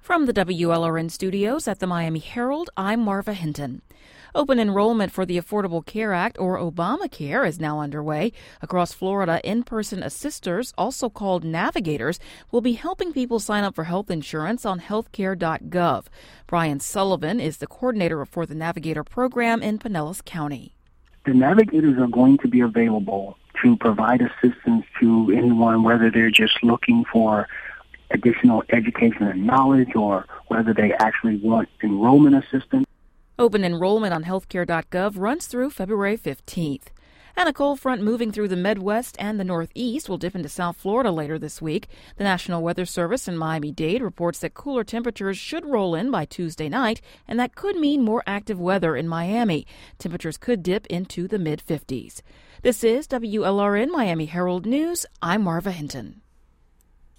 From the WLRN studios at the Miami Herald, I'm Marva Hinton. Open enrollment for the Affordable Care Act, or Obamacare, is now underway. Across Florida, in-person assisters, also called navigators, will be helping people sign up for health insurance on healthcare.gov. Brian Sullivan is the coordinator for the Navigator program in Pinellas County. The navigators are going to be available to provide assistance to anyone, whether they're just looking for additional education and knowledge or whether they actually want enrollment assistance. Open enrollment on healthcare.gov runs through February 15th. And a cold front moving through the Midwest and the Northeast will dip into South Florida later this week. The National Weather Service in Miami-Dade reports that cooler temperatures should roll in by Tuesday night, and that could mean more active weather in Miami. Temperatures could dip into the mid-50s. This is WLRN Miami Herald News. I'm Marva Hinton.